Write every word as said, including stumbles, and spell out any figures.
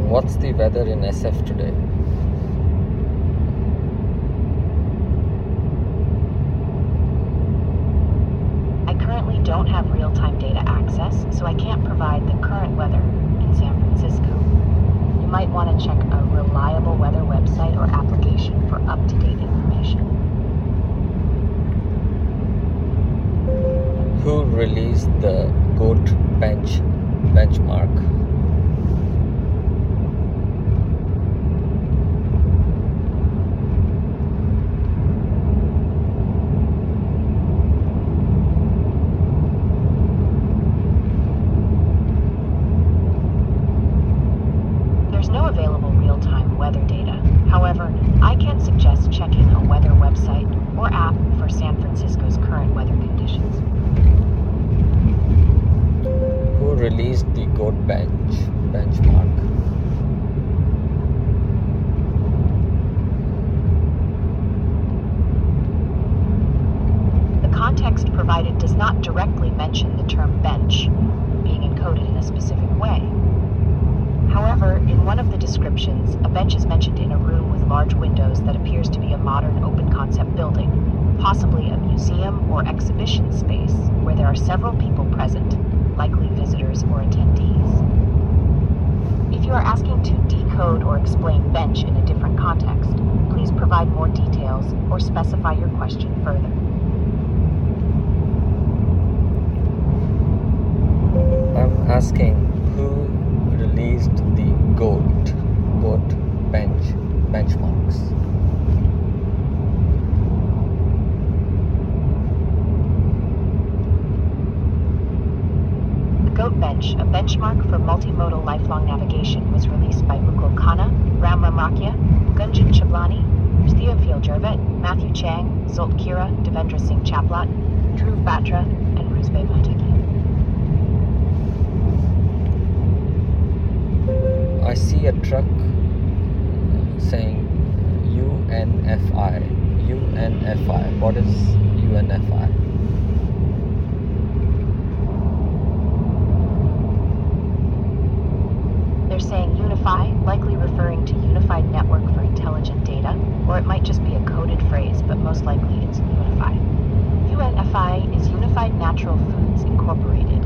What's the weather in S F today? I currently don't have real-time data access, so I can't provide the current weather in San Francisco. You might want to check a reliable weather website or application for up-to-date information. Who released the GOAT bench benchmark? There's no available real-time weather data. However, I can suggest checking a weather website or app for San Francisco's current weather conditions. Who released the GOAT bench benchmark? The context provided does not directly mention the term bench being encoded in a specific way. However, in one of the descriptions, a bench is mentioned in a room with large windows that appears to be a modern open-concept building, possibly a museum or exhibition space where there are several people present, likely visitors or attendees. If you are asking to decode or explain bench in a different context, please provide more details or specify your question further. I'm asking who released the GOAT GOAT bench benchmarks. The GOAT bench, a benchmark for multimodal lifelong navigation, was released by Mukul Khanna, Ram Ramrakya, Gunjan Chablani, Theophil Jervit, Matthew Chang, Zolt Kira, Devendra Singh Chaplat, Dhruv Batra, and Ruzbe Matiki. I see a truck saying U N F I. U N F I. What is U N F I? They're saying Unify, likely referring to Unified Network for Intelligent Data, or it might just be a coded phrase, but most likely it's Unify. U N F I is Unified Natural Foods Incorporated,